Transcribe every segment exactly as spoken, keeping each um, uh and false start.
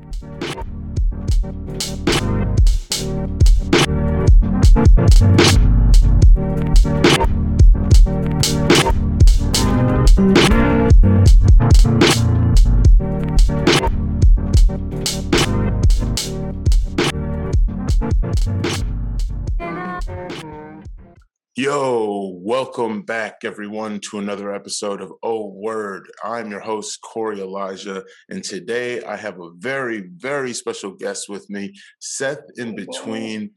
Yo, welcome back everyone to another episode of Oh Word. I'm your host, Corey Elijah, and today I have a very, very special guest with me, Seth In Between.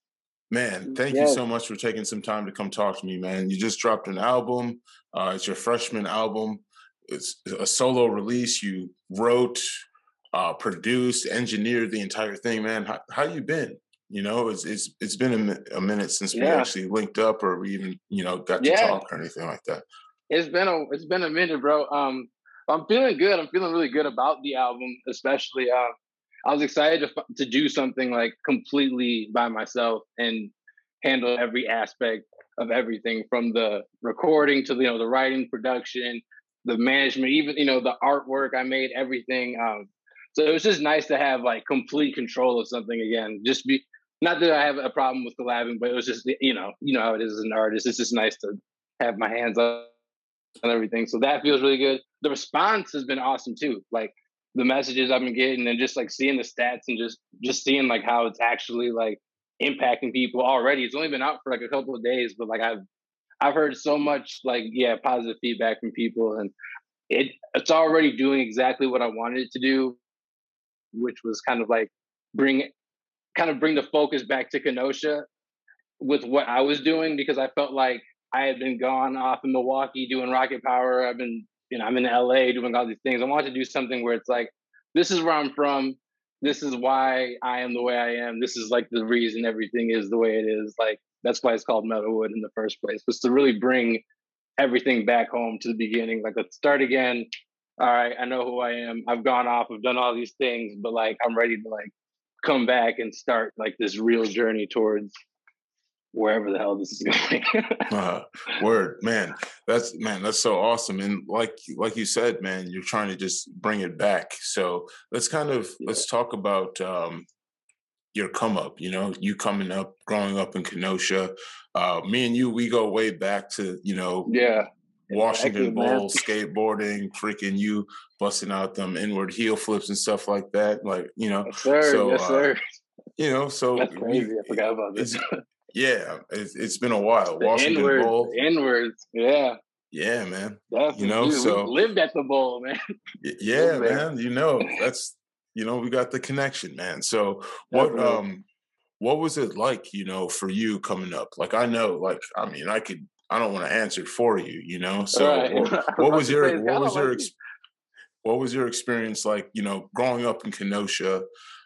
Man, thank you Yes. so much for taking some time to come talk to me, man. You just dropped an album. Uh, it's your freshman album. It's a solo release. You wrote, uh, produced, engineered the entire thing, man. How, how you been? You know, it's it's it's been a, mi- a minute since we Yeah. actually linked up or we even, you know, got to Yeah. talk or anything like that. It's been a it's been a minute, bro. Um, I'm feeling good. I'm feeling really good about the album, especially. Uh, I was excited to f- to do something like completely by myself and handle every aspect of everything from the recording to the, you know the writing, production, the management, even you know the artwork. I made everything. Um, so it was just nice to have like complete control of something again. Just be not that I have a problem with collabing, but it was just you know you know how it is as an artist. It's just nice to have my hands on and everything. So that feels really good. The response has been awesome too. Like the messages I've been getting and just like seeing the stats and just just seeing like how it's actually like impacting people already. It's only been out for like a couple of days, but like I've I've heard so much like yeah, positive feedback from people and it it's already doing exactly what I wanted it to do, which was kind of like bring kind of bring the focus back to Kenosha with what I was doing because I felt like I had been gone off in Milwaukee doing Rocket Power. I've been, you know, I'm in L A doing all these things. I wanted to do something where it's like, this is where I'm from. This is why I am the way I am. This is like the reason everything is the way it is. Like that's why it's called Metalwood in the first place. Was to really bring everything back home to the beginning. Like let's start again. All right, I know who I am. I've gone off. I've done all these things, but like I'm ready to like come back and start like this real journey towards wherever the hell this is going. Uh, word, man. That's man. That's so awesome. And like like you said, man, you're trying to just bring it back. So let's kind of Yeah. let's talk about um, your come up. You know, you coming up, growing up in Kenosha. Uh, me and you, we go way back to you know Yeah, Washington exactly, man. Bowl, skateboarding, freaking you busting out them inward heel flips and stuff like that. Like you know, Yes, sir. so Yes, uh, sir. you know, so That's we crazy. I forgot about it's this. yeah, it's, it's been a while. The Washington N-words, Bowl, the N-words. Yeah, yeah, man. You definitely. know, We, we so lived at the bowl, man. y- Lived yeah, there. man. You know, that's you know, we got the connection, man. So what Definitely. um what was it like, you know, for you coming up? Like I know, like I mean, I could I don't want to answer it for you, you know. All So right. what I was what about was to say, your it's what kind of was like your you. ex- what was your experience like, you know, growing up in Kenosha,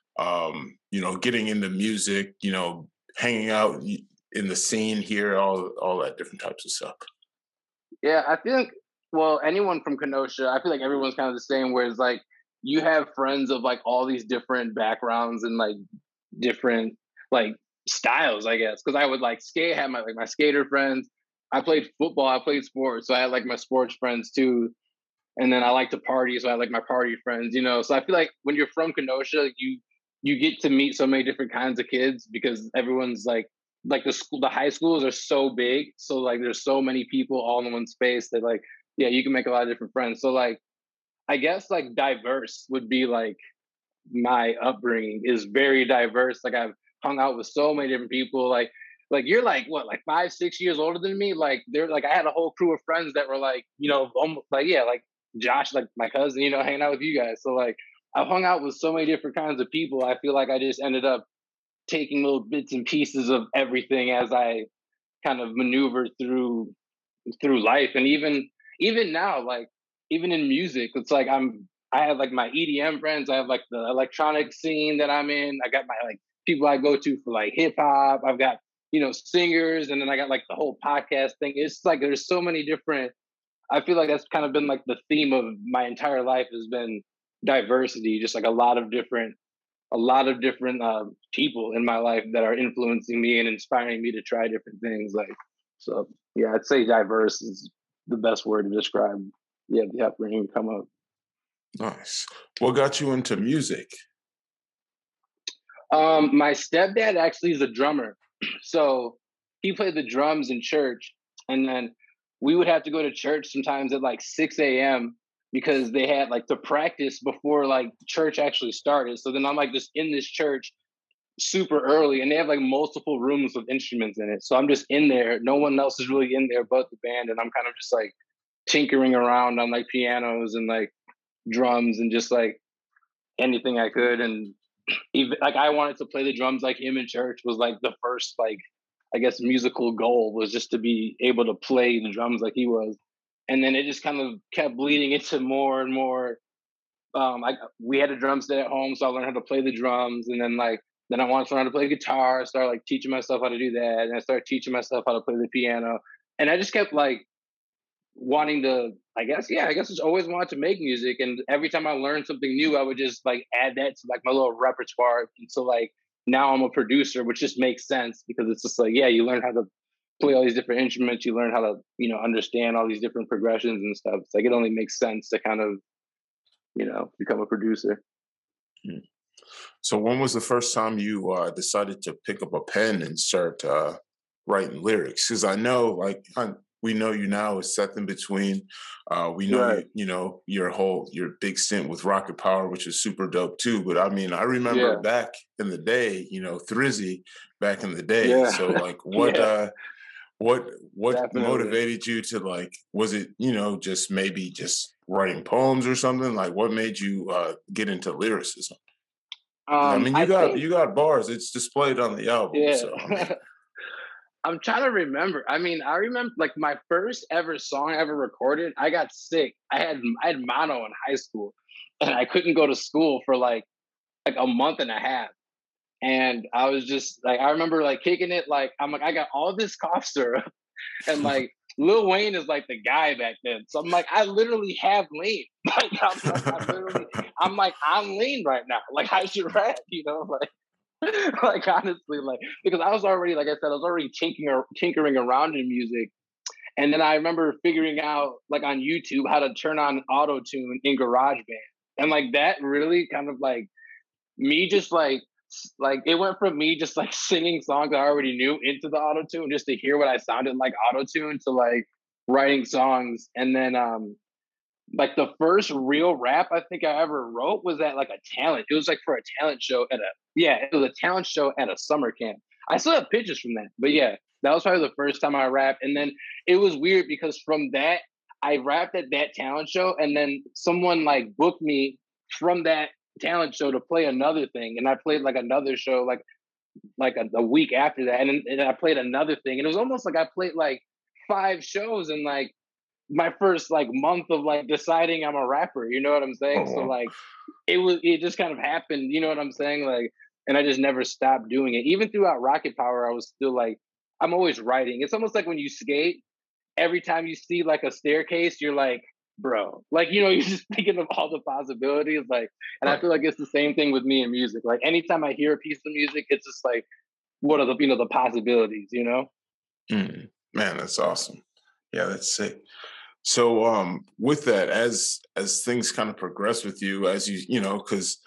um, you know, getting into music, you know, hanging out y- in the scene here, all all that different types of stuff. Yeah, I think, well, anyone from Kenosha, I feel like everyone's kind of the same, where it's like you have friends of like all these different backgrounds and like different like styles, I guess. Because I would like skate, have my like my skater friends. I played football, I played sports, so I had like my sports friends too. And then I like to party, so I like my party friends, you know. So I feel like when you're from Kenosha, you you get to meet so many different kinds of kids because everyone's like like the school the high schools are so big. So like there's so many people all in one space that like yeah, you can make a lot of different friends. So like I guess like diverse would be like my upbringing is very diverse. Like I've hung out with so many different people. Like like you're like what like five six years older than me. Like they're like I had a whole crew of friends that were like you know almost like yeah like Josh like my cousin you know hanging out with you guys. So like I've hung out with so many different kinds of people. I feel like I just ended up taking little bits and pieces of everything as I kind of maneuver through through life and even even now like even in music it's like i'm I have like my E D M friends. I have like the electronic scene that I'm in. I got my like people I go to for like hip hop. I've got you know singers, and then I got like the whole podcast thing. It's like there's so many different. I feel like that's kind of been like the theme of my entire life has been diversity, just like a lot of different a lot of different uh, people in my life that are influencing me and inspiring me to try different things. Like, so yeah, I'd say diverse is the best word to describe. Yeah, the upbringing come up. Nice. What got you into music? Um, my stepdad actually is a drummer, so he played the drums in church, and then we would have to go to church sometimes at like six a m because they had like to practice before like church actually started. So then I'm like just in this church super early, and they have like multiple rooms with instruments in it. So I'm just in there. No one else is really in there but the band, and I'm kind of just like tinkering around on like pianos and like drums and just like anything I could. And even like I wanted to play the drums like him in church was like the first like I guess musical goal was just to be able to play the drums like he was. And then it just kind of kept bleeding into more and more. Um, I we had a drum set at home, so I learned how to play the drums, and then like then I wanted to learn how to play guitar. I started like teaching myself how to do that, and I started teaching myself how to play the piano. And I just kept like wanting to, I guess, yeah, I guess it's always wanted to make music. And every time I learned something new, I would just like add that to like my little repertoire. And so like now I'm a producer, which just makes sense because it's just like, yeah, you learn how to play all these different instruments. You learn how to, you know, understand all these different progressions and stuff. It's like, it only makes sense to kind of, you know, become a producer. Mm. So when was the first time you uh, decided to pick up a pen and start uh, writing lyrics? Because I know, like, I, we know you now as Seth in Between. Uh, we know Right. you, you know, your whole your big stint with Rocket Power, which is super dope too. But I mean, I remember Yeah. back in the day, you know, Thrizzy back in the day. Yeah. So like, what Yeah. uh, what what Definitely. motivated you to like? Was it you know just maybe just writing poems or something? Like, what made you uh, get into lyricism? I Um, mean, you I got think, you got bars. It's displayed on the album. yeah. So I mean, I'm trying to remember. I mean, I remember like my first ever song I ever recorded. I got sick. I had I had mono in high school, and I couldn't go to school for like like a month and a half. And I was just like, I remember like kicking it. Like I'm like, I got all this cough syrup, and like Lil Wayne is like the guy back then. So I'm like, I literally have lean. Like I'm like, I literally, I'm like, I'm lean right now. Like I should rap, you know, like. Like honestly, like because I was already, like I said, I was already tinkering tinkering around in music, and then I remember figuring out like on YouTube how to turn on auto tune in GarageBand, and like that really kind of like me just like like it went from me just like singing songs I already knew into the auto tune just to hear what I sounded like auto tune to like writing songs, and then um like the first real rap I think I ever wrote was at like a talent. It was like for a talent show at a yeah, it was a talent show at a summer camp. I still have pictures from that, but yeah, that was probably the first time I rapped. And then it was weird because from that I rapped at that talent show, and then someone like booked me from that talent show to play another thing, and I played like another show like like a, a week after that, and then and I played another thing, and it was almost like I played like five shows in like my first like month of like deciding I'm a rapper. You know what I'm saying? oh So well. like it was it just kind of happened. You know what I'm saying? Like, and I just never stopped doing it. Even throughout Rocket Power, I was still like, I'm always writing. It's almost like when you skate. Every time you see like a staircase, you're like, bro, like you know, you're just thinking of all the possibilities. Like, and I Right. feel like it's the same thing with me in music. Like, anytime I hear a piece of music, it's just like, what are the you know the possibilities? You know? Mm. Man, that's awesome. Yeah, that's sick. So um with that, as as things kind of progress with you, as you you know, because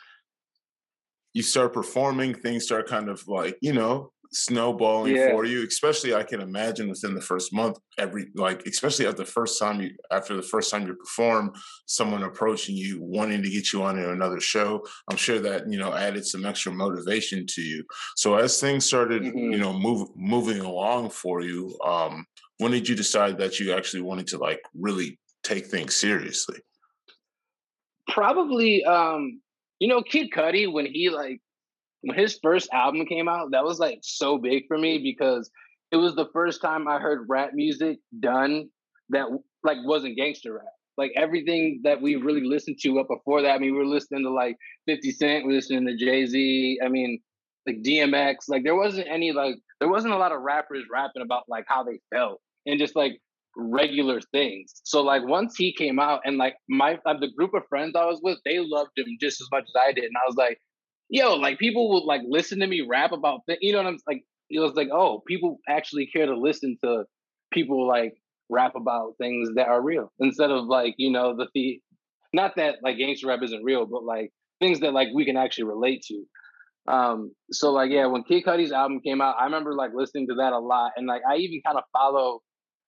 you start performing, things start kind of like, you know, snowballing Yeah. for you, especially I can imagine within the first month, every like, especially at the first time you after the first time you perform, someone approaching you, wanting to get you on another show. I'm sure that, you know, added some extra motivation to you. So as things started, you hmm know, move moving along for you, um, when did you decide that you actually wanted to like really take things seriously? Probably, um, you know, Kid Cudi when he like when his first album came out, that was like so big for me because it was the first time I heard rap music done that like wasn't gangster rap. Like everything that we really listened to up before that. I mean, we were listening to like fifty Cent, we were listening to Jay Z. I mean, like D M X. Like there wasn't any like there wasn't a lot of rappers rapping about like how they felt and just like regular things. So like once he came out and like my uh, the group of friends I was with, they loved him just as much as I did, and I was like yo, like people would like listen to me rap about things. You know what I'm like? It was like, oh, people actually care to listen to people like rap about things that are real instead of like you know the the not that like gangster rap isn't real, but like things that like we can actually relate to. Um, so like yeah, when Kid Cudi's album came out, I remember like listening to that a lot, and like I even kind of follow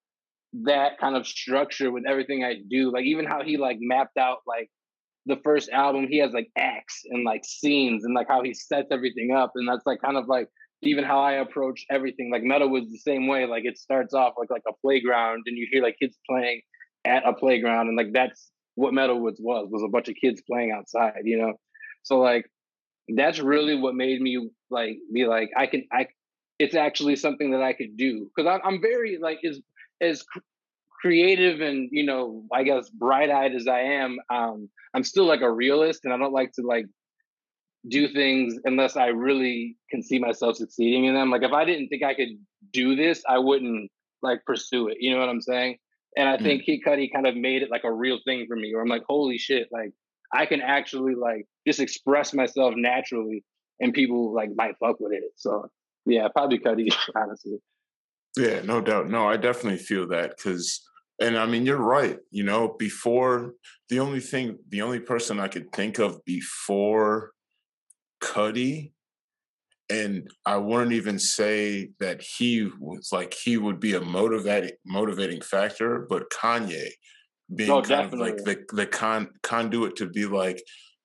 that kind of structure with everything I do. Like even how he like mapped out like the first album, he has like acts and like scenes and like how he sets everything up, and that's like kind of like even how I approach everything. Like Metal was the same way. Like it starts off like like a playground, and you hear like kids playing at a playground, and like that's what Metalwoods was was a bunch of kids playing outside, you know. So like that's really what made me like be like I can I it's actually something that I could do because I'm I'm very like as as cr- creative and you know I guess bright eyed as I am. Um, I'm still like a realist, and I don't like to like do things unless I really can see myself succeeding in them. Like if I didn't think I could do this, I wouldn't like pursue it. You know what I'm saying? And I think Mm. Kid Cudi kind of made it like a real thing for me, where I'm like, holy shit, like I can actually like just express myself naturally, and people like might fuck with it. So yeah, probably Cudi, honestly. Yeah, no doubt. No, I definitely feel that because, and I mean, you're right. You know, before the only thing, the only person I could think of before Cuddy, and I wouldn't even say that he was like he would be a motivating motivating factor, but Kanye being No, kind of like definitely. the the con conduit to be like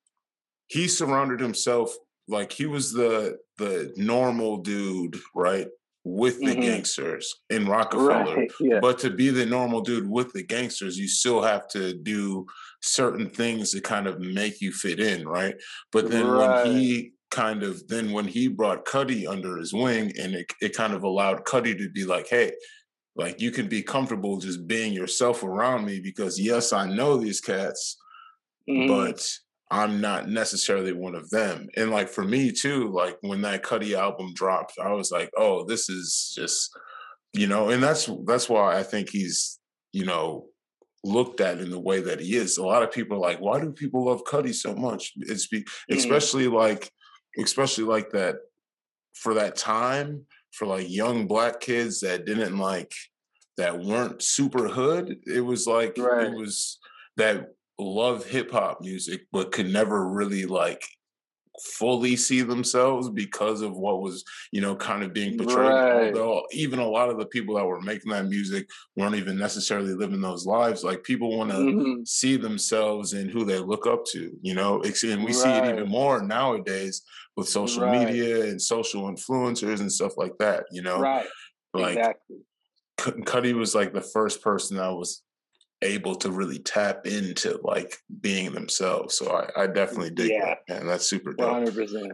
he surrounded himself like he was the the normal dude, right? With the Hmm. gangsters in Rockefeller. Right. Yeah. But to be the normal dude with the gangsters, you still have to do certain things to kind of make you fit in, right? But then when Right. he kind of then when he brought Cuddy under his wing and it, it kind of allowed Cuddy to be like, hey, like you can be comfortable just being yourself around me because yes, I know these cats, Hmm. but I'm not necessarily one of them. And like for me too, like when that Cuddy album dropped, I was like, oh, this is just, you know, and that's that's why I think he's, you know, looked at in the way that he is. A lot of people are like, why do people love Cuddy so much? It's be, Hmm. especially like, especially like that for that time for like young black kids that didn't like that weren't super hood. It was like it Right. was that love hip hop music, but could never really like fully see themselves because of what was, you know, kind of being portrayed. Right. Although even a lot of the people that were making that music weren't even necessarily living those lives. Like people want to Hmm. see themselves in who they look up to, you know, and we see it even Right. more nowadays with social Right. media and social influencers and stuff like that, you know, Right. like Exactly. Cuddy was like the first person that was able to really tap into like being themselves. So I, I definitely dig Yeah. that, man. That's super One dope. hundred percent.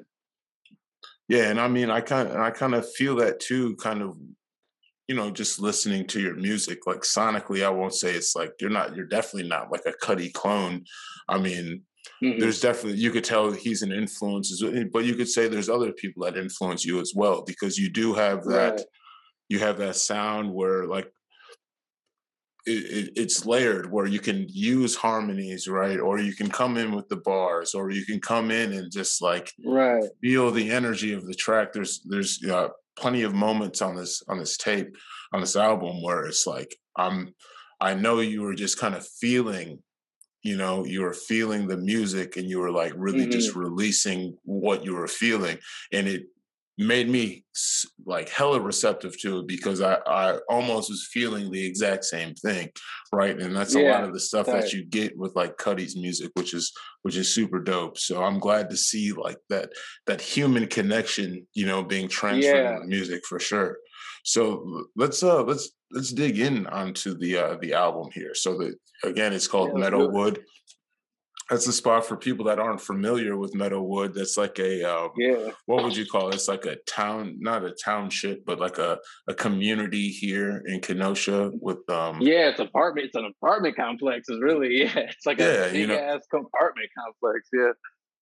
Yeah, and I mean, I kind of, I kind of feel that too. Kind of, you know, just listening to your music, like sonically, I won't say it's like you're not, you're definitely not like a Cuddy clone. I mean, Hmm. there's definitely you could tell he's an influence, but you could say there's other people that influence you as well because you do have that, Right. you have that sound where like it, it, it's layered where you can use harmonies, right? Or you can come in with the bars, or you can come in and just like Right. feel the energy of the track. There's there's uh, plenty of moments on this on this tape on this album where it's like I'm I know you were just kind of feeling, you know, you were feeling the music and you were like really just Hmm. releasing what you were feeling, and it made me like hella receptive to it because I, I almost was feeling the exact same thing, right? And that's a lot Yeah. of the stuff that Right. you get with like Cuddy's music, which is which is super dope. So I'm glad to see like that that human connection, you know, being transferred in Yeah. the music for sure. So let's uh let's let's dig in onto the uh the album here. So that again, it's Yeah. called Let's do it. Metalwood. That's a spot for people that aren't familiar with Meadowwood. That's like a um, Yeah. what would you call it? It's like a town, not a township, but like a, a community here in Kenosha with um Yeah. It's apartment. It's an apartment complex. It's really yeah. It's like a yeah, you big know. ass compartment complex. Yeah.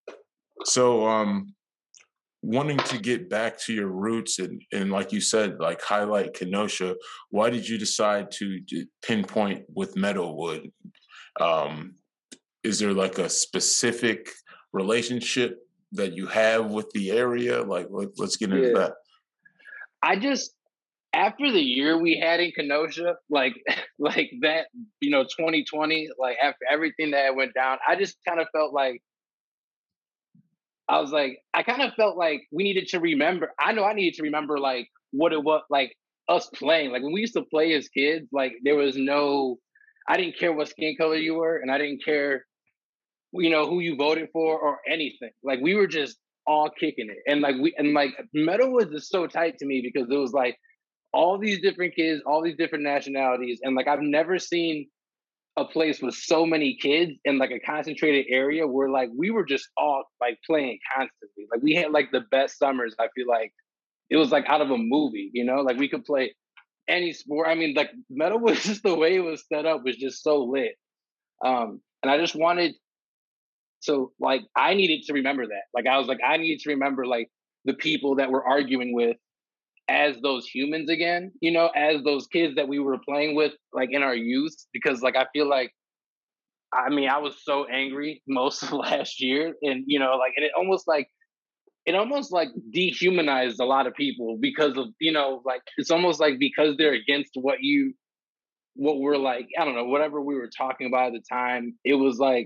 So um wanting to get back to your roots and and like you said, like highlight Kenosha, why did you decide to, to pinpoint with Meadowwood? Um is there like a specific relationship that you have with the area? Like let, let's get into Yeah. that. I just after the year we had in Kenosha, like like that, you know, twenty twenty, like after everything that went down, I just kind of felt like I was like, I kind of felt like we needed to remember. I know I needed to remember like what it was like us playing. Like when we used to play as kids, like there was no, I didn't care what skin color you were, and I didn't care, you know, who you voted for or anything. Like we were just all kicking it, and like we and like Meadowwoods is so tight to me because it was like all these different kids, all these different nationalities, and like I've never seen a place with so many kids in like a concentrated area where like we were just all like playing constantly. Like we had like the best summers. I feel like it was like out of a movie, you know, like we could play any sport. I mean, like metal was just the way it was set up was just so lit. Um, and I just wanted to like I needed to remember that. Like I was like, I needed to remember like the people that we're arguing with as those humans again, you know, as those kids that we were playing with like in our youth. Because like I feel like I mean, I was so angry most of last year, and you know, like, and it almost like it almost like dehumanized a lot of people because of you know, like it's almost like because they're against what you, what we're like, I don't know, whatever we were talking about at the time. It was like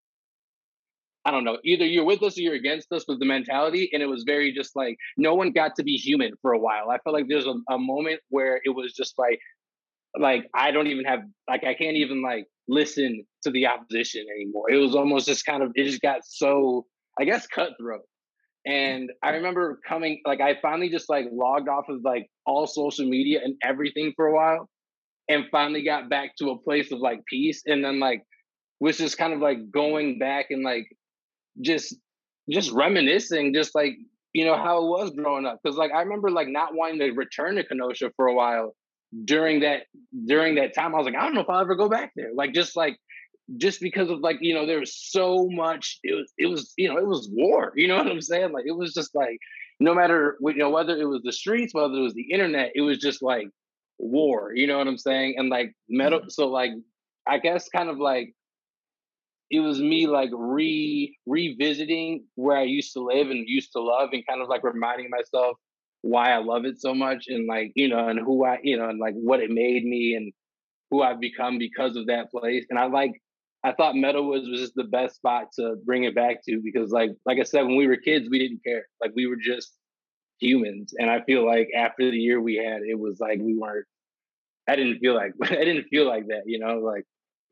I don't know, either you're with us or you're against us was the mentality, and it was very just like no one got to be human for a while. I felt like there's a, a moment where it was just like like I don't even have like I can't even like listen to the opposition anymore. It was almost just kind of it just got so I guess cutthroat. And I remember coming like I finally just like logged off of like all social media and everything for a while and finally got back to a place of like peace and then like was just kind of like going back and like just just reminiscing just like you know how it was growing up because like I remember like not wanting to return to Kenosha for a while during that during that time. I was like, I don't know if I'll ever go back there. Like just like just because of like, you know, there was so much it was it was, you know, it was war. You know what I'm saying? Like it was just like no matter you know, whether it was the streets, whether it was the internet, it was just like war, you know what I'm saying? And like metal Mm. so like I guess kind of like it was me like re revisiting where I used to live and used to love and kind of like reminding myself why I love it so much and like, you know, and who I, you know, and like what it made me and who I've become because of that place. And I like I thought Meadowwoods was just the best spot to bring it back to because like like I said, when we were kids, we didn't care. Like we were just humans. And I feel like after the year we had, it was like we weren't I didn't feel like I didn't feel like that, you know, like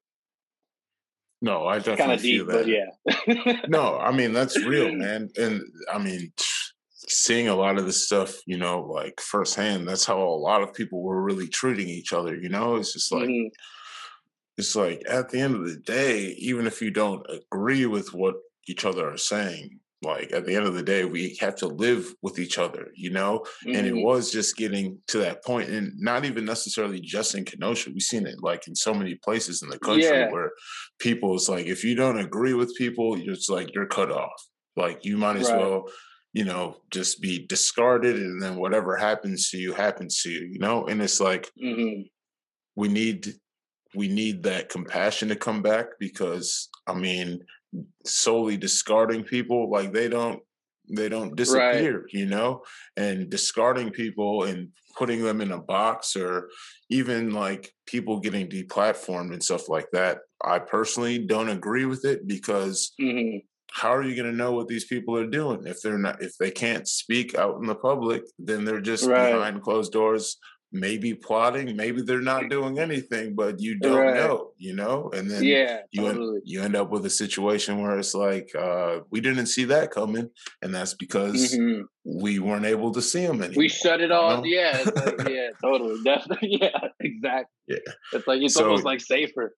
No, I kind definitely of feel deep, but that. yeah. No, I mean that's real, man. And I mean, seeing a lot of this stuff, you know, like firsthand, that's how a lot of people were really treating each other. You know, it's just like hmm it's like at the end of the day, even if you don't agree with what each other are saying, like at the end of the day, we have to live with each other, you know? And it hmm was just getting to that point, and not even necessarily just in Kenosha. We've seen it like in so many places in the country Yeah, where people, it's like, if you don't agree with people, it's like you're cut off. Like you might as right. well, you know, just be discarded, and then whatever happens to you happens to you, you know? And it's like, hmm we need we need that compassion to come back because I mean, solely discarding people like they don't they don't Right. disappear, you know? And discarding people and putting them in a box or even like people getting deplatformed and stuff like that. I personally don't agree with it because hmm how are you going to know what these people are doing if they're not if they can't speak out in the public, then they're just Right. behind closed doors, maybe plotting, maybe they're not doing anything, but you don't Right. know, you know? And then Yeah, you end totally. you end up with a situation where it's like uh we didn't see that coming, and that's because hmm we weren't able to see them We anymore, shut it you all. know? Yeah, it's like yeah, totally, definitely. Yeah, exactly. Yeah. It's like it's So almost like safer.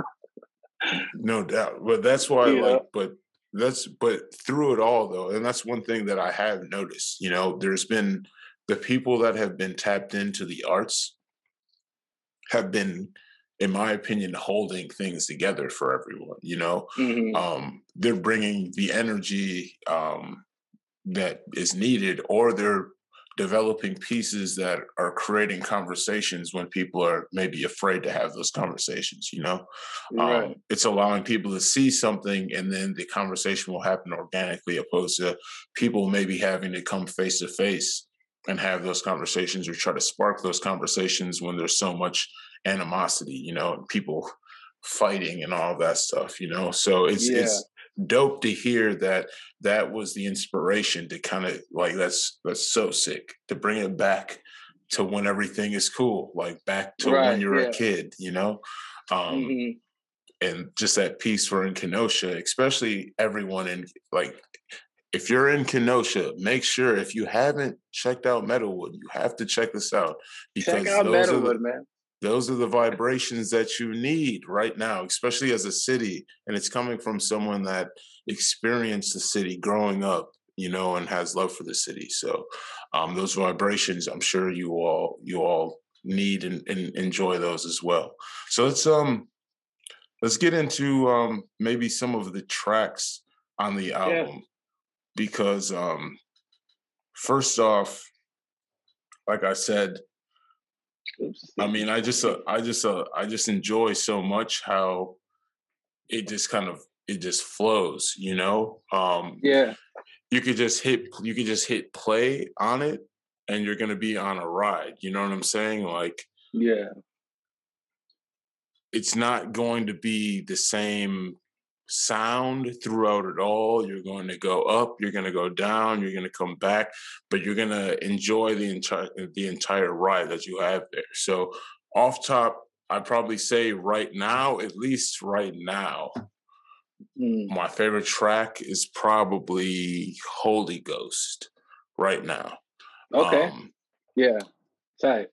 no doubt. But that's why, You like, know. but that's, but through it all, though, and that's one thing that I have noticed, you know, there's been the people that have been tapped into the arts have been, in my opinion, holding things together for everyone, you know. hmm Um, they're bringing the energy um, that is needed, or they're developing pieces that are creating conversations when people are maybe afraid to have those conversations, you know. Um, Right. it's allowing people to see something and then the conversation will happen organically, opposed to people maybe having to come face to face and have those conversations or try to spark those conversations when there's so much animosity, you know, and people fighting and all of that stuff, you know. So it's Yeah. it's dope to hear that that was the inspiration to kind of like that's that's so sick to bring it back to when everything is cool, like back to when Right. you're a Yeah. kid, you know? Um, Hmm. and just that piece for in Kenosha, especially everyone in like if you're in Kenosha, make sure if you haven't checked out Metalwood, you have to check this out Check because out those are the Metalwood, man. those are the vibrations that you need right now, especially as a city. And it's coming from someone that experienced the city growing up, you know, and has love for the city. So um, those vibrations, I'm sure you all you all need and, and enjoy those as well. So let's um let's get into um maybe some of the tracks on the Yeah. album because um first off, like I said, Oops. I mean, I just uh, I just uh, I just enjoy so much how it just kind of it just flows, you know. Um, Yeah. you could just hit you could just hit play on it, and you're gonna be on a ride. You know what I'm saying? Like Yeah. it's not going to be the same sound throughout it all. You're going to go up, you're going to go down, you're going to come back, but you're going to enjoy the entire the entire ride that you have there. So off top, I'd probably say right now, at least right now, Mm. my favorite track is probably Holy Ghost right now. Okay. Um Yeah. Tight.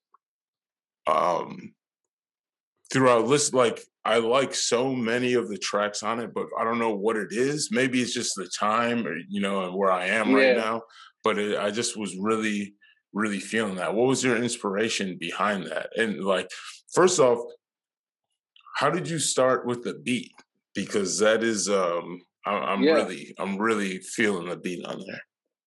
um throughout list like I like so many of the tracks on it, but I don't know what it is. Maybe it's just the time or you know and where I am right Yeah. now. But it, I just was really, really feeling that. What was your inspiration behind that? And like, first off, how did you start with the beat? Because that is, um, I, I'm Yeah. really, I'm really feeling the beat on there.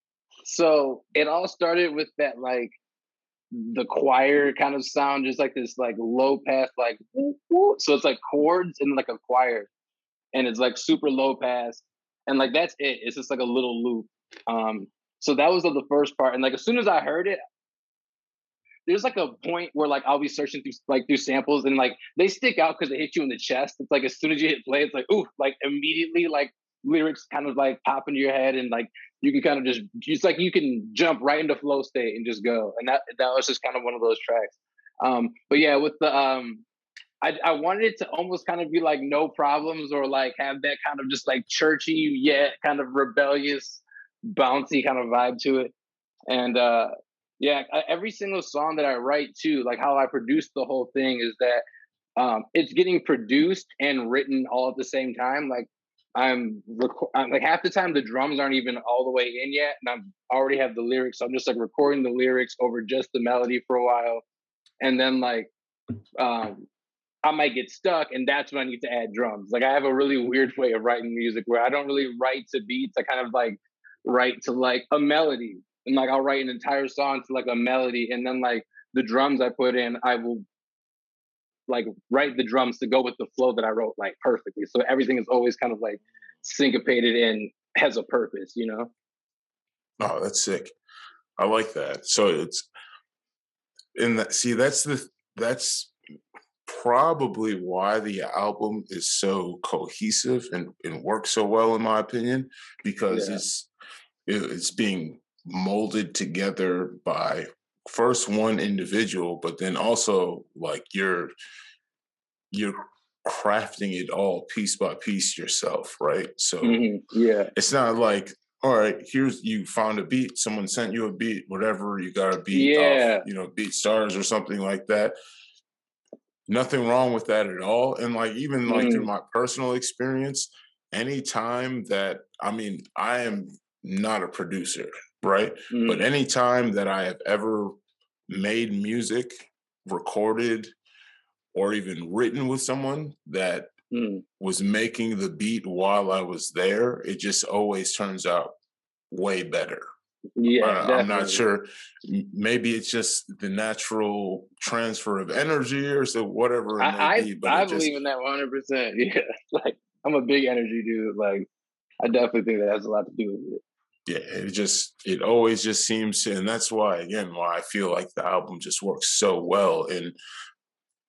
So it all started with that like the choir kind of sound, just like this like low pass, like woo, woo. So it's like chords and like a choir, and it's like super low pass, and like that's it. It's just like a little loop. Um, so that was the first part, and like as soon as I heard it, there's like a point where like I'll be searching through like through samples, and like they stick out because they hit you in the chest. It's like as soon as you hit play, it's like ooh, like immediately like lyrics kind of like pop into your head, and like you can kind of just it's like you can jump right into flow state and just go. And that that was just kind of one of those tracks. Um, but yeah, with the um, I I wanted it to almost kind of be like no problems or like have that kind of just like churchy yet kind of rebellious, bouncy kind of vibe to it. And uh yeah, e- every single song that I write too, like how I produce the whole thing is that um it's getting produced and written all at the same time. Like I'm, reco- I'm like half the time the drums aren't even all the way in yet, and I'm already have the lyrics. So I'm just like recording the lyrics over just the melody for a while, and then like um I might get stuck, and that's when I need to add drums. Like I have a really weird way of writing music where I don't really write to beats. I kind of like write to like a melody, and like I'll write an entire song to like a melody, and then like the drums I put in, I will like write the drums to go with the flow that I wrote like perfectly. So everything is always kind of like syncopated and has a purpose, you know? Oh, that's sick. I like that. So it's in that. See, that's the that's probably why the album is so cohesive and, and works so well, in my opinion, because Yeah. it's it- it's being molded together by first one individual, but then also like you're you're crafting it all piece by piece yourself, right? So Hmm. Yeah. it's not like, all right, here's you found a beat, someone sent you a beat, whatever, you got a beat off, Yeah. you know, Beat Stars or something like that. Nothing wrong with that at all. And like even like through Hmm. my personal experience, anytime that I mean, I am not a producer, right? But Hmm. anytime that I have ever made music, recorded, or even written with someone that Hmm. was making the beat while I was there, it just always turns out way better. Yeah, I, I'm not definitely. sure. M- Maybe it's just the natural transfer of energy or so, whatever it may I be. But I, I it just, believe in that one hundred percent. Yeah, like I'm a big energy dude. Like I definitely think that has a lot to do with it. yeah, it just, it always just seems to, and that's why, again, why I feel like the album just works so well. And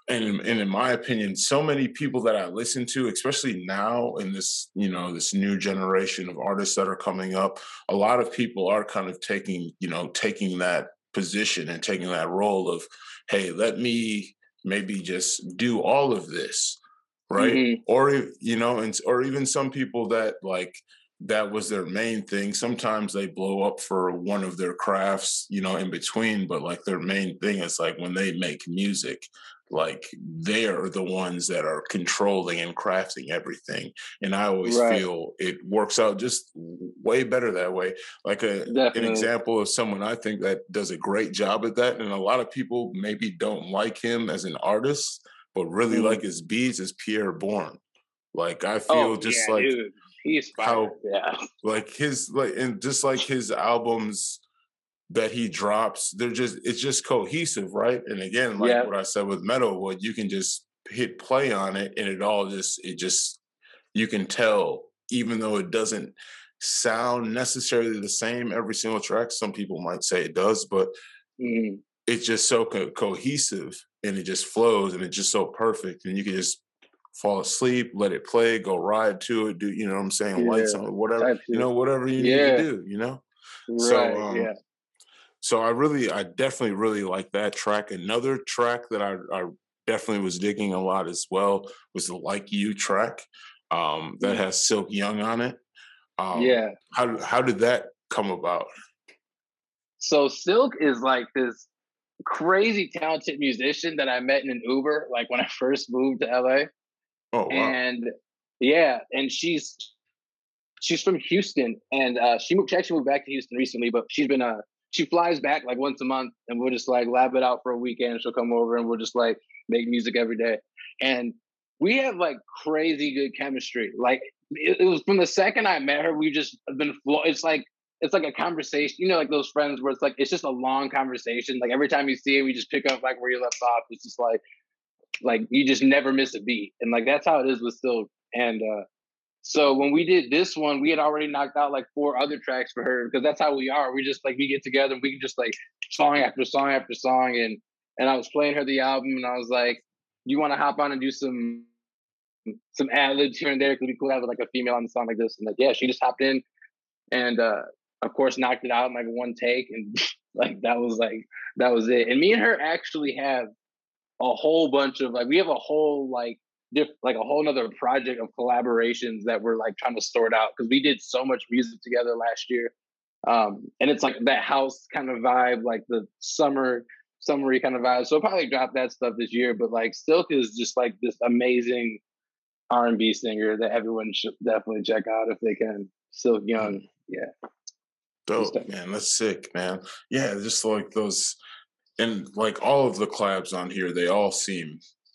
and in, and in my opinion, so many people that I listen to, especially now in this, you know, this new generation of artists that are coming up, a lot of people are kind of taking, you know, taking that position and taking that role of, hey, let me maybe just do all of this, right? Hmm. Or you know, and or even some people that like that was their main thing. Sometimes they blow up for one of their crafts, you know, in between, but like their main thing is like when they make music, like they are the ones that are controlling and crafting everything. And I always Right. feel it works out just way better that way. Like a an Definitely. example of someone I think that does a great job at that, and a lot of people maybe don't like him as an artist, but really like Hmm. his beats, is Pierre Bourne. Like I Oh feel just yeah, like dude. He's fire. how Yeah. like his like and just like his albums that he drops, they're just it's just cohesive, right? And again, like Yeah. what I said with Metalwood, you can just hit play on it and it all just it just you can tell, even though it doesn't sound necessarily the same every single track. Some people might say it does, but Hmm. it's just so co- cohesive and it just flows and it's just so perfect. And you can just fall asleep, let it play, go ride to it, do you know what I'm saying? Light Yeah. something, whatever, Type you shit. know, whatever you need to Yeah. do, you know? So Right. um Yeah. so I really I definitely really like that track. Another track that I, I definitely was digging a lot as well was the Like You track. Um that Mm. has Silk Young on it. Um Yeah. how how did that come about? So Silk is like this crazy talented musician that I met in an Uber, like when I first moved to L A. Oh wow. And yeah, and she's she's from Houston, and uh, she moved. She actually moved back to Houston recently, but she's been uh she flies back like once a month, and we'll just like lab it out for a weekend. She'll come over, and we'll just like make music every day, and we have like crazy good chemistry. Like it, it was from the second I met her, we just been. Flo- it's like it's like a conversation, you know, like those friends where it's like it's just a long conversation. Like every time you see it, we just pick up like where you left off. It's just like like you just never miss a beat, and like that's how it is with Silk. And uh so when we did this one, we had already knocked out like four other tracks for her because that's how we are. We just like we get together and we can just like song after song after song, and and I was playing her the album and I was like, "You want to hop on and do some some ad libs here and there? Because we could have like a female on the song like this." And like, yeah, she just hopped in and uh of course knocked it out in like one take, and like that was like that was it. And me and her actually have a whole bunch of like we have a whole like diff, like a whole nother project of collaborations that we're like trying to sort out because we did so much music together last year. Um, and it's like that house kind of vibe, like the summer summery kind of vibe. So I'll probably drop that stuff this year. But like Silk is just like this amazing R and B singer that everyone should definitely check out if they can. Silk Young, Mm, yeah, she's dope, tough. man. That's sick, man. Yeah, just like those and like all of the collabs on here, they all seem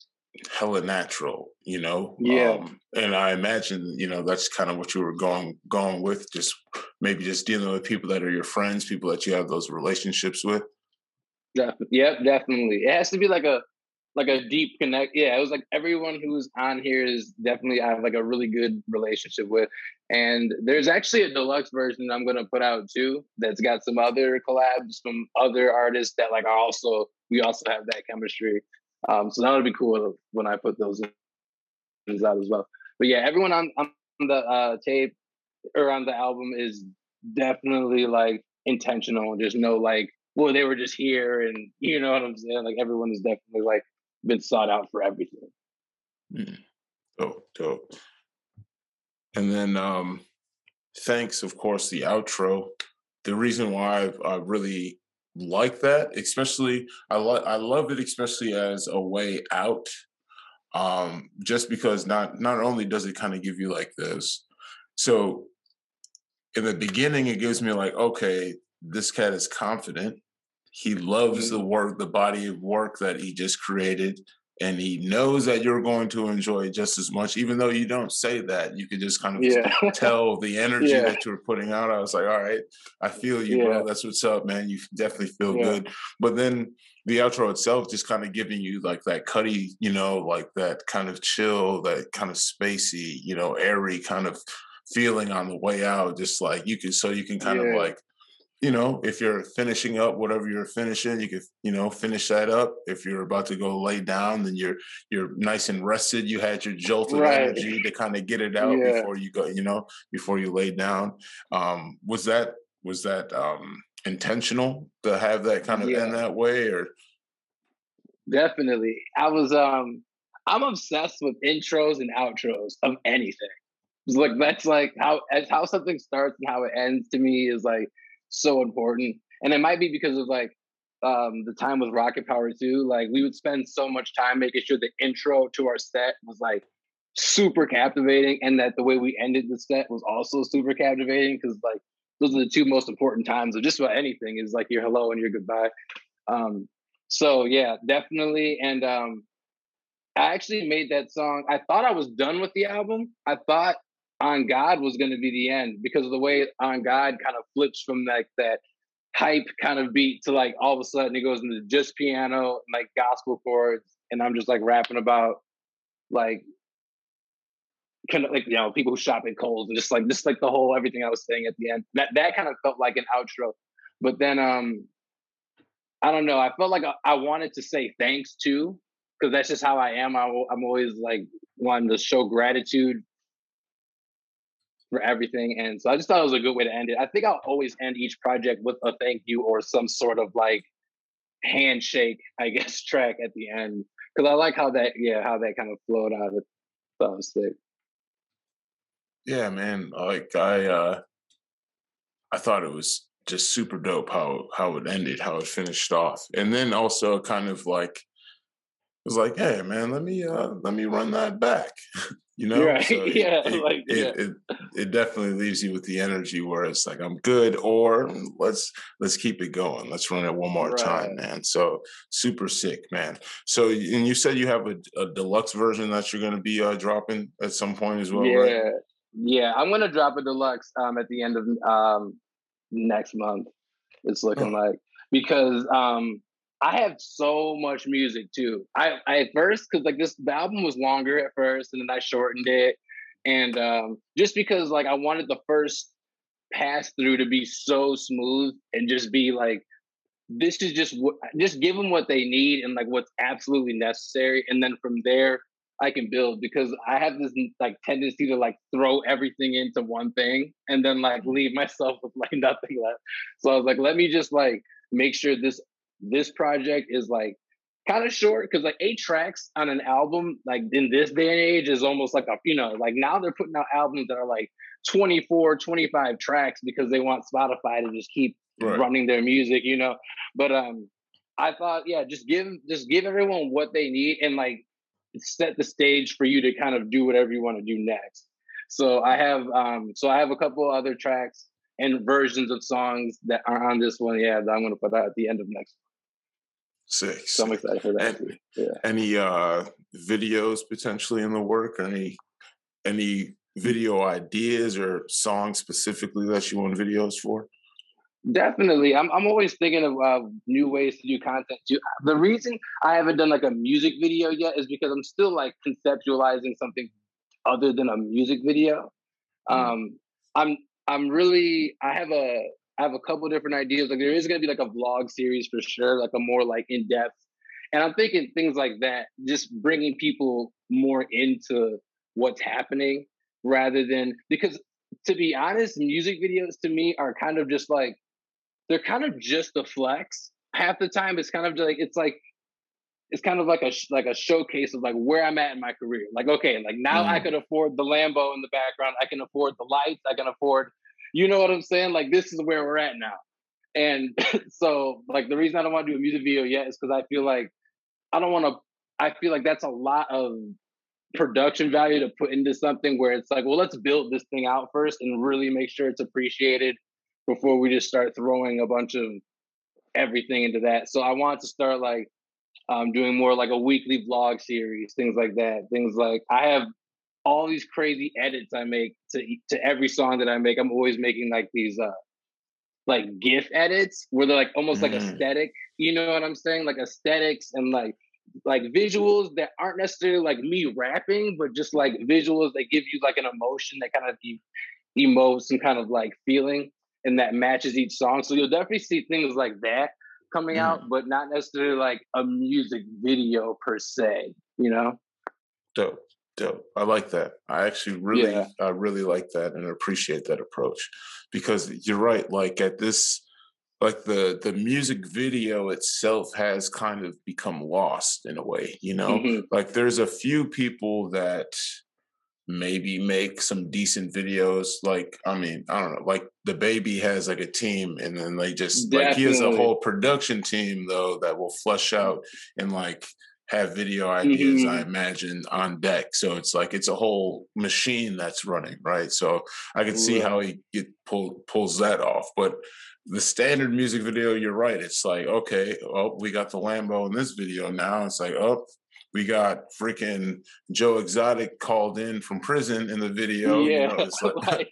hella natural, you know. Yeah. Um, and I imagine, you know, that's kind of what you were going going with, just maybe just dealing with people that are your friends, people that you have those relationships with. Definitely. Yep, definitely. It has to be like a like a deep connect. Yeah, it was like everyone who's on here is definitely I have like a really good relationship with. And there's actually a deluxe version I'm gonna put out too that's got some other collabs from other artists that like are also we also have that chemistry. Um, so that would be cool when I put those things out as well. But yeah, everyone on, on the uh, tape or on the album is definitely like intentional. There's no like, well, they were just here, and you know what I'm saying. Like everyone is definitely like been sought out for everything. Mm, dope, dope. And then um thanks, of course, the outro. The reason why I've, I really like that, especially I like I love it, especially as a way out. Um, just because not not only does it kind of give you like this, so in the beginning it gives me like, okay, this cat is confident. He loves the Mm. work, the body of work that he just created, and he knows that you're going to enjoy it just as much, even though you don't say that. You could just kind of Yeah, tell the energy yeah, that you were putting out. I was like, all right, I feel you, yeah, bro. That's what's up, man. You definitely feel yeah, good. But then the outro itself just kind of giving you like that cutty, you know, like that kind of chill, that kind of spacey, you know, airy kind of feeling on the way out. Just like you can, so you can kind of yeah, like you know, if you're finishing up whatever you're finishing, you could, you know, finish that up. If you're about to go lay down, then you're you're nice and rested. You had your jolt of Right. energy to kind of get it out Yeah. before you go, you know, before you lay down. Um, was that was that um intentional to have that kind of Yeah. end that way, or Definitely. I was um I'm obsessed with intros and outros of anything. It's like that's like how as how something starts and how it ends to me is like so important. And it might be because of like um the time with Rocket Power too. Like we would spend so much time making sure the intro to our set was like super captivating and that the way we ended the set was also super captivating because like those are the two most important times of just about anything is like your hello and your goodbye. Um so yeah, definitely. And um I actually made that song. I thought I was done with the album. I thought On God was going to be the end because of the way On God kind of flips from like that hype kind of beat to like all of a sudden it goes into just piano and like gospel chords. And I'm just like rapping about like kind of like, you know, people who shop at Kohl's and just like, just like the whole everything I was saying at the end. That, that kind of felt like an outro. But then, um, I don't know. I felt like I, I wanted to say thanks too, because that's just how I am. I, am always like wanting to show gratitude for everything, and so I just thought it was a good way to end it. I think I'll always end each project with a thank you or some sort of like handshake, I guess, track at the end because I like how that, yeah, how that kind of flowed out. It thought was sick. yeah, man, like I uh I thought it was just super dope how how it ended, how it finished off. And then also kind of like it was like, hey man, let me uh let me run that back. You You're know? right. So it Yeah, it, like it yeah, it it definitely leaves you with the energy where it's like I'm good, or let's let's keep it going. Let's run it one more time, right. man. So super sick, man. So and you said you have a, a deluxe version that you're gonna be uh dropping at some point as well, right? Yeah, yeah. I'm gonna drop a deluxe um at the end of um next month. It's looking Oh, like because um I have so much music too. I, I at first because like this the album was longer at first and then I shortened it. And um just because like I wanted the first pass through to be so smooth and just be like this is just what just give them what they need and like what's absolutely necessary and then from there I can build because I have this like tendency to like throw everything into one thing and then like leave myself with like nothing left. So I was like, let me just like make sure this this project is like kind of short because like eight tracks on an album like in this day and age is almost like a you know like now they're putting out albums that are like twenty-four, twenty-five tracks because they want Spotify to just keep right. running their music, you know. But um I thought, yeah, just give just give everyone what they need and like set the stage for you to kind of do whatever you want to do next. So I have um so I have a couple other tracks and versions of songs that are on this one, yeah, that I'm gonna put out at the end of next. Sick, So I'm sick. excited for that And too. Yeah. any uh videos potentially in the work, or any any video ideas or songs specifically that you want videos for? Definitely. I'm I'm always thinking of uh, new ways to do content too. The reason I haven't done like a music video yet is because I'm still like conceptualizing something other than a music video. Mm, Um, I'm I'm really I have a I have a couple different ideas. Like there is going to be like a vlog series for sure, like a more like in depth. And I'm thinking things like that, just bringing people more into what's happening rather than because to be honest, music videos to me are kind of just like they're kind of just a flex. Half the time, it's kind of like it's like it's kind of like a like a showcase of like where I'm at in my career. Like, okay, like now I mm, can afford the Lambo in the background. I can afford the lights. I can afford, you know what I'm saying? Like this is where we're at now. And so, like the reason I don't want to do a music video yet is because I feel like I don't want to. I feel like that's a lot of production value to put into something where it's like, well, let's build this thing out first and really make sure it's appreciated before we just start throwing a bunch of everything into that. So I want to start like um, doing more like a weekly vlog series, things like that. Things like I have all these crazy edits I make to to every song that I make. I'm always making like these uh like GIF edits where they're like almost like mm, aesthetic. You know what I'm saying? Like aesthetics and like like visuals that aren't necessarily like me rapping, but just like visuals that give you like an emotion that kind of e- emotes some kind of like feeling. and that matches each song. So you'll definitely see things like that coming out, Mm, but not necessarily like a music video per se, you know? dope, dope. I like that. I actually Yeah. really, I really like that and appreciate that approach because you're right. Like at this, like the the music video itself has kind of become lost in a way. You know, Hmm. like there's a few people that maybe make some decent videos. Like, I mean, I don't know, like the baby has like a team and then they just like he has a Definitely. whole production team though that will flesh out and like have video ideas, I Hmm. imagine, on deck. So it's like it's a whole machine that's running, right? So I could see how Right. he get pull, pulls that off. But the standard music video, you're right. It's like, okay, oh, we got the Lambo in this video now. It's like, oh, we got freaking Joe Exotic called in from prison in the video. You Yeah. know, it's like Like,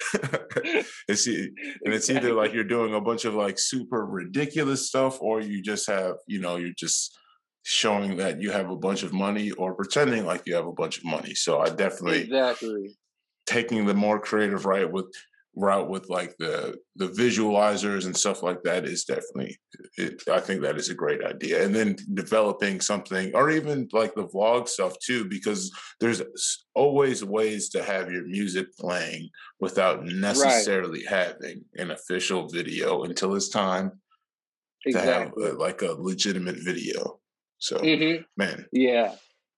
it's e- and it's either like exactly. you're doing a bunch of like super ridiculous stuff, or you just have, you know, you're just showing that you have a bunch of money or pretending like you have a bunch of money. So I definitely Exactly. taking the more creative right with route with like the the visualizers and stuff like that is definitely it, I think that is a great idea. And then developing something or even like the vlog stuff too, because there's s- always ways to have your music playing without Right. necessarily having an official video until it's time to have uh Exactly. like a legitimate video. So Hmm. man, Yeah.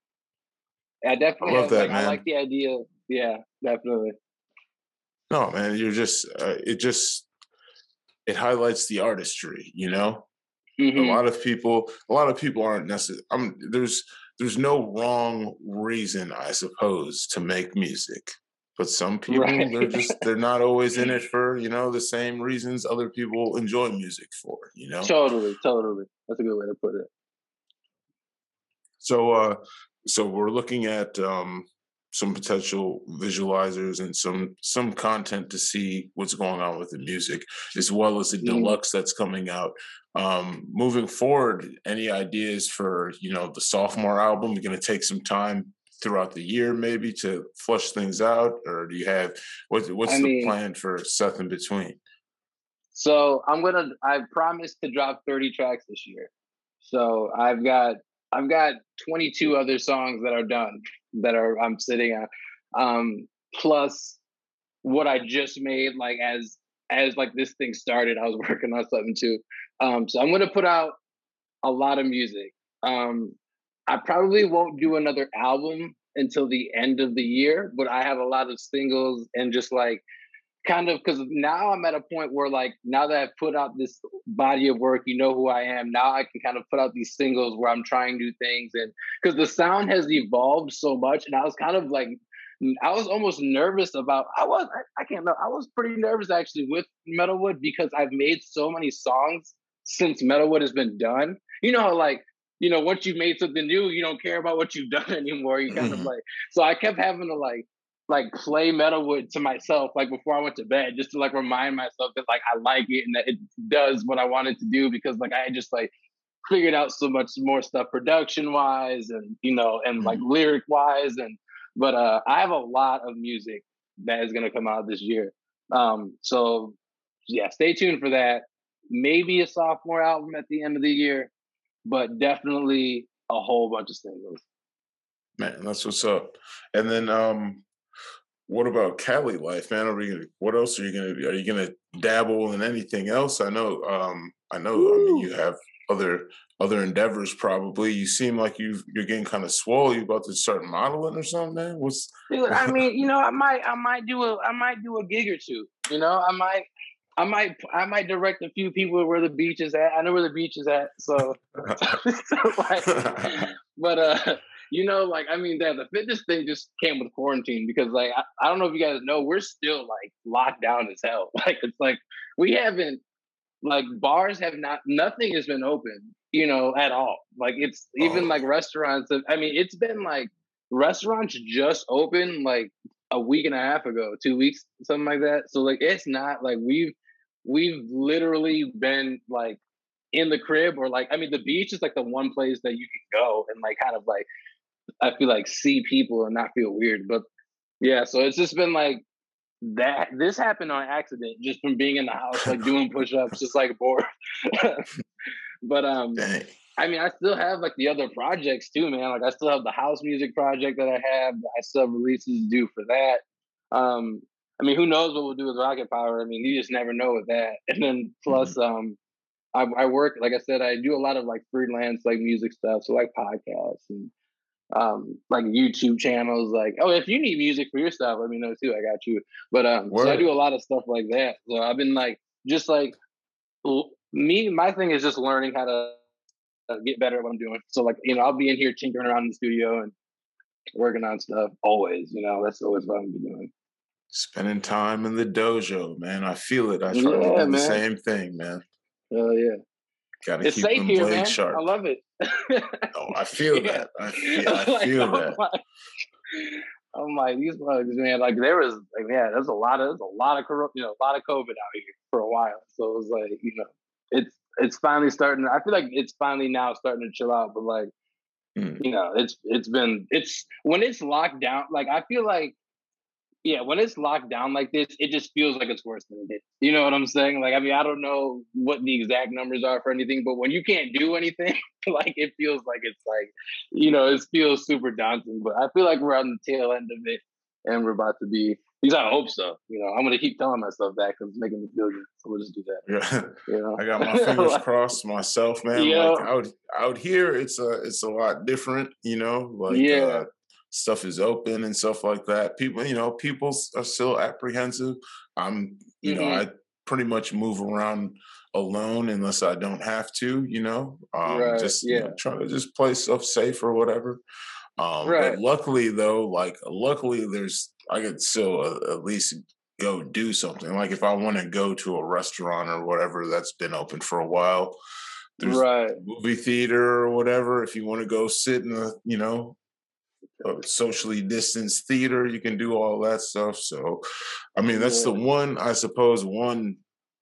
I I definitely love have like that, I like man. the idea. Yeah, definitely. No, man, you're just uh, it just it highlights the artistry, you know. A Hmm. lot of people, a lot of people aren't necessarily. I'm there's there's no wrong reason, I suppose, to make music, but some people they're Right. just they're not always in it for you know the same reasons other people enjoy music for, you know. Totally, totally. That's a good way to put it. So, uh, so we're looking at um, some potential visualizers and some some content to see what's going on with the music, as well as the Mhm. deluxe that's coming out. Um, moving forward, any ideas for you know the sophomore album? You're going to take some time throughout the year, maybe to flush things out, or do you have what's I what's the mean, plan for Seth in between? so I'm gonna. I promised to drop thirty tracks this year. So I've got I've got twenty-two other songs that are done that are I'm sitting on. Um, plus what I just made. Like as as like this thing started, I was working on something too. Um, so I'm gonna put out a lot of music. Um, I probably won't do another album until the end of the year, but I have a lot of singles and just like kind of because now I'm at a point where like now that I've put out this body of work, you know who I am. Now I can kind of put out these singles where I'm trying new things, and because the sound has evolved so much, and I was kind of like I was almost nervous about I was I, I can't know I was pretty nervous actually with Metalwood because I've made so many songs since Metalwood has been done. You know how like you know once you've made something new, you don't care about what you've done anymore. You kind of Mhm, like so I kept having to like like play Metalwood to myself like before I went to bed just to like remind myself that like I like it and that it does what I wanted to do because like I just like figured out so much more stuff production wise and you know and like mhm. lyric wise and but uh I have a lot of music that is gonna come out this year. Um so yeah, stay tuned for that. Maybe a sophomore album at the end of the year, but definitely a whole bunch of singles. Man, that's what's up. And then um what about Cali life, man? Are you gonna, what else are you gonna be? Are you gonna dabble in anything else? I know, um, I know. I mean, you Woo! have other other endeavors. Probably. You seem like you you're getting kind of swole. You about to start modeling or something, man? What's Dude, I mean, you know, I might, I might do a, I might do a gig or two. You know, I might, I might, I might direct a few people where the beach is at. I know where the beach is at, so, so like, but uh, you know, like, I mean, that the fitness thing just came with quarantine because, like, I, I don't know if you guys know, we're still like locked down as hell. Like, it's like we haven't, like, bars have not, nothing has been open, you know, at all. Like, it's even oh, like restaurants. Have, I mean, it's been like restaurants just opened like a week and a half ago, two weeks, something like that. So like it's not like we've we've literally been like in the crib or like I mean the beach is like the one place that you can go and like kind of like I feel like see people and not feel weird. But yeah, so it's just been like that this happened on accident, just from being in the house, like doing push-ups, just like bored. But um, Dang. I mean, I still have like the other projects too, man. Like I still have the house music project that I have. I still have releases to do for that. Um, I mean, who knows what we'll do with Rocket Power? I mean, you just never know with that. And then Mhm. plus, um, I, I work, like I said, I do a lot of like freelance like music stuff, so like podcasts and um like YouTube channels. Like, oh, if you need music for your stuff, let me know too. I got you. But um, so I do Word. a lot of stuff like that. So I've been like just like l- me. My thing is just learning how to uh, get better at what I'm doing. So like you know, I'll be in here tinkering around in the studio and working on stuff always. You know, that's always what I'm doing. Spending time in the dojo, man. I feel it. I try to Yeah, do the man. same thing, man. Oh yeah. Got to It's keep safe them here, blades man. I sharp. love it. Oh, I feel Yeah. that. I feel. I I'm like, feel I'm that. like, I'm like, these bugs, man. Like there was, like, yeah, there's a lot of, there's a lot of corrupt, you know, a lot of COVID out here for a while. So it was like, you know, it's it's finally starting. I feel like it's finally now starting to chill out. But like, Mm. you know, it's it's been it's when it's locked down. Like I feel like yeah, when it's locked down like this, it just feels like it's worse than it is. You know what I'm saying? Like, I mean, I don't know what the exact numbers are for anything, but when you can't do anything, like it feels like it's like, you know, it feels super daunting. But I feel like we're on the tail end of it, and we're about to be. At least I hope so. You know, I'm gonna keep telling myself that because it's making me feel good. So we'll just do that. Yeah, You I got my know, fingers like, crossed myself, man. Like yeah, out out here, it's a it's a lot different, you know. Like yeah, uh, stuff is open and stuff like that. People, you know, people s- are still apprehensive. I'm, you know, hmm I pretty much move around alone unless I don't have to, you know. Um, right, just you know, yeah, try to just play stuff safe or whatever. Um, but right, luckily though, like luckily there's I could still uh, at least go do something. Like if I want to go to a restaurant or whatever that's been open for a while, there's right, movie theater or whatever. If you want to go sit in a, you know, a socially distanced theater, you can do all that stuff. So, I mean, that's the yeah, one, I suppose, one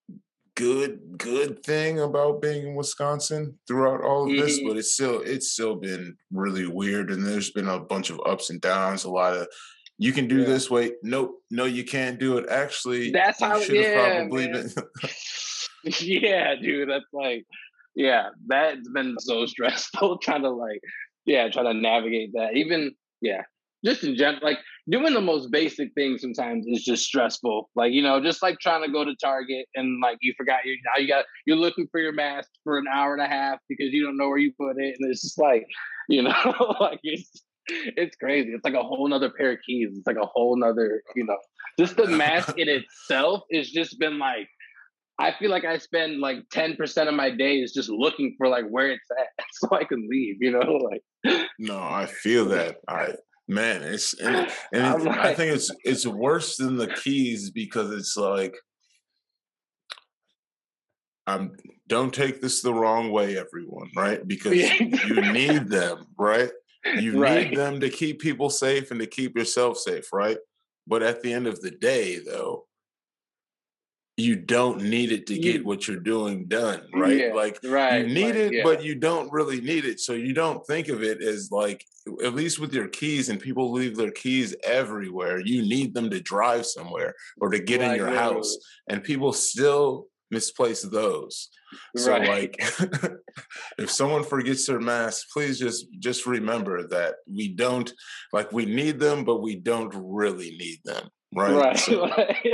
good good thing about being in Wisconsin throughout all of this, hmm but it's still it's still been really weird and there's been a bunch of ups and downs, a lot of you can do yeah. this way. Nope, no, you can't do it. Actually, That's you how, should have yeah, probably man. been Yeah, dude, that's like, yeah, that's been so stressful trying to like, yeah, trying to navigate that. Even, yeah, just in general, like doing the most basic things sometimes is just stressful. Like, you know, just like trying to go to Target and like you forgot your, now you got, you're looking for your mask for an hour and a half because you don't know where you put it. And it's just like, you know, like it's, it's crazy. It's like a whole nother pair of keys. It's like a whole nother, you know, just the mask in itself has just been like, I feel like I spend like ten percent of my days just looking for like where it's at so I can leave, you know? Like, No, I feel that. I man, it's and it, and I'm it, I like, think it's it's worse than the keys because it's like um, don't take this the wrong way, everyone, right? Because yeah, you need them, right? You need right. them to keep people safe and to keep yourself safe, right? But at the end of the day, though, you don't need it to get You, what you're doing done, right? yeah, Like you right. need Like, it, yeah, but you don't really need it. So you don't think of it as like, at least with your keys, and people leave their keys everywhere. You need them to drive somewhere or to get in like your house, literally. and people still misplace those. So Right. like if someone forgets their mask, please just just remember that we don't like we need them, but we don't really need them, right? Right. So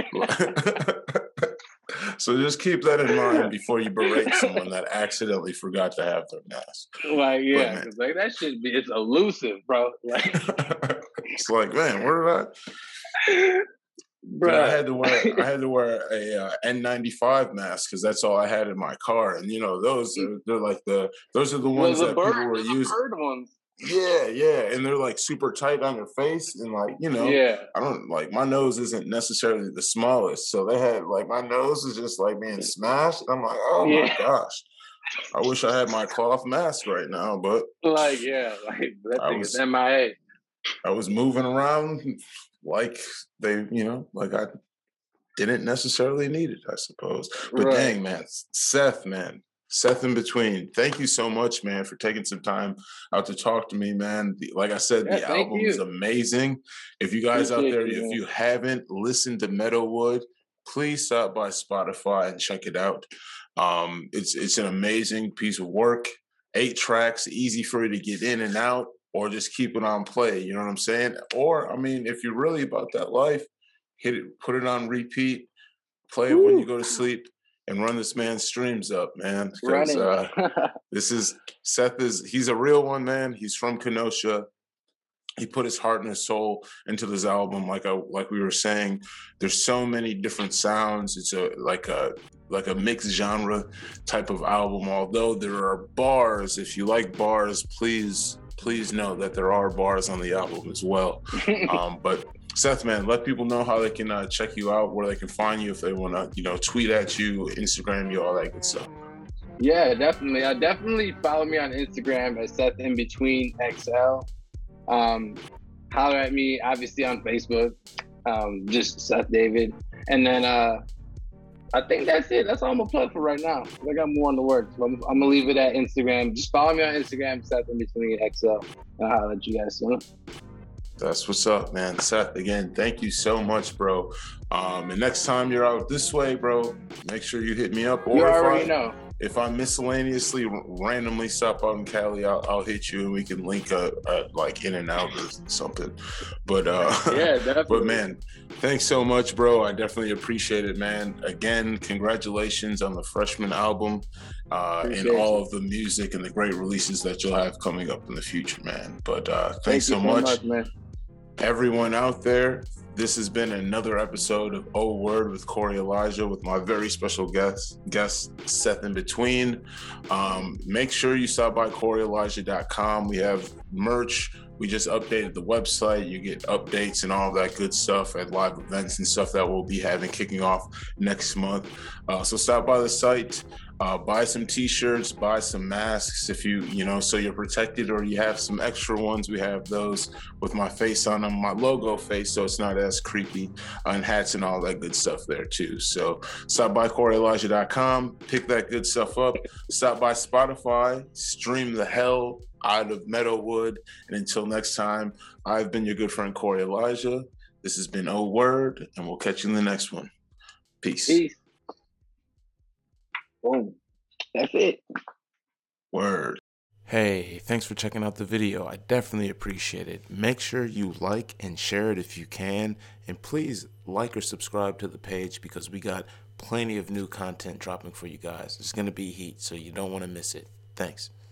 so just keep that in mind before you berate someone that accidentally forgot to have their mask. Like, But yeah, man, because like that should be, it's elusive, bro. Like, it's like, man, where did I? Dude, I bruh. had to wear I had to wear a uh, N ninety-five mask because that's all I had in my car, and you know those are they're like the those are the Well, ones the that bird, people were the using. bird ones. Yeah, yeah, and they're like super tight on your face, and like you know, Yeah. I don't like my nose isn't necessarily the smallest, so they had like my nose is just like being smashed. I'm like, oh my Yeah. gosh, I wish I had my cloth mask right now, but Like, yeah, like that I thing is was M I A. I was moving around like they, you know, like I didn't necessarily need it, I suppose. But Right. dang, man, Seth, man, Seth in Between. Thank you so much, man, for taking some time out to talk to me, man. The- Like I said, Yeah, the thank album is you. amazing. If you guys out Appreciate there, you, if man. you haven't listened to Meadowwood, please stop by Spotify and check it out. Um, it's it's an amazing piece of work. Eight tracks, easy for you to get in and out, or just keep it on play. You know what I'm saying? Or I mean, if you're really about that life, hit it, put it on repeat, play it when you Woo, go to sleep, and run this man's streams up, man. Because running. uh, this is Seth is he's a real one, man. He's from Kenosha. He put his heart and his soul into this album. Like I like we were saying, there's so many different sounds. It's a like a like a mixed genre type of album. Although there are bars, if you like bars, please please know that there are bars on the album as well. Um, but Seth, man, let people know how they can uh, check you out, where they can find you if they want to, you know, tweet at you, Instagram you, all that good stuff. Yeah, definitely. I definitely follow me on Instagram at Seth in Between X L. Um, holler at me, obviously on Facebook, um, just Seth David. And then uh, I think that's it. That's all I'm gonna plug for right now. I got more on the works. So I'm, I'm gonna leave it at Instagram. Just follow me on Instagram, Seth in Between X L. I'll holler at you guys soon. That's what's up, man. Seth, again, thank you so much, bro. Um, and next time you're out this way, bro, make sure you hit me up. Or You if already I, know. If I miscellaneously randomly stop out in Cali, I'll, I'll hit you and we can link a, a like in and out or something. But uh, Yeah, definitely. but man, thanks so much, bro. I definitely appreciate it, man. Again, congratulations on the Freshman album uh, and Appreciate all you. of the music and the great releases that you'll have coming up in the future, man. But uh, Thank thanks you so so much. much, man. Everyone out there, this has been another episode of Oh Word with Corey Elijah with my very special guest, guest Seth in Between. Um, make sure you stop by corey elijah dot com. We have merch. We just updated the website. You get updates and all that good stuff at live events and stuff that we'll be having kicking off next month. Uh, so stop by the site. Uh, buy some t-shirts, buy some masks if you, you know, so you're protected, or you have some extra ones. We have those with my face on them, my logo face, so it's not as creepy, uh, and hats and all that good stuff there too. So stop by corey elijah dot com, pick that good stuff up. Stop by Spotify, stream the hell out of Meadowwood. And until next time, I've been your good friend Corey Elijah. This has been Oh Word, and we'll catch you in the next one. Peace. Peace. Boom. That's it. Word. Hey, thanks for checking out the video. I definitely appreciate it. Make sure you like and share it if you can. And please like or subscribe to the page because we got plenty of new content dropping for you guys. It's going to be heat, so you don't want to miss it. Thanks.